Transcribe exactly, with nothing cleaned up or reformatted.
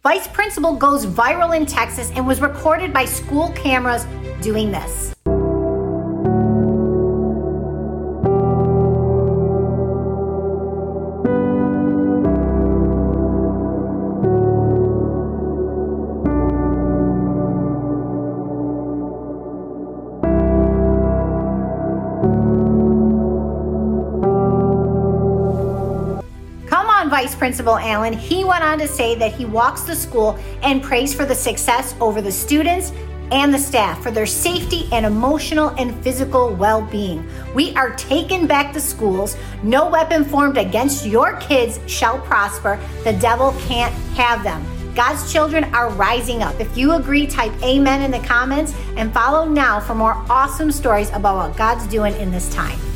Vice Principal goes viral in Texas and was recorded by school cameras doing this. Vice Principal Allen, he went on to say that he walks the school and prays for the success over the students and the staff for their safety and emotional and physical well-being. We are taking back the schools. No weapon formed against your kids shall prosper. The devil can't have them. God's children are rising up. If you agree, type amen in the comments and follow now for more awesome stories about what God's doing in this time.